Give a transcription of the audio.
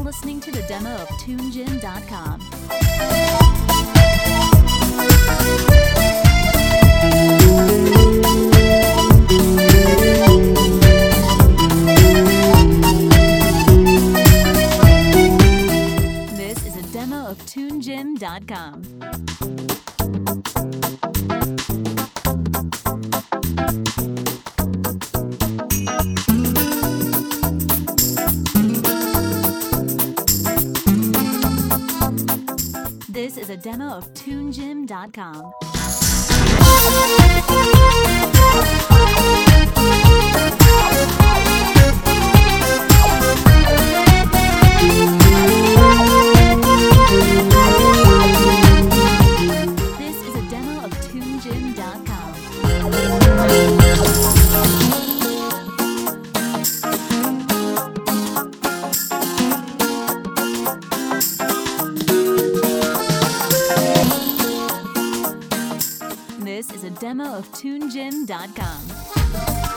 listening to the demo of TuneGym.com. This is a demo of TuneGym.com. This is a demo of TuneGym.com. This is a demo of TuneGym.com. This is a demo of TuneGym.com.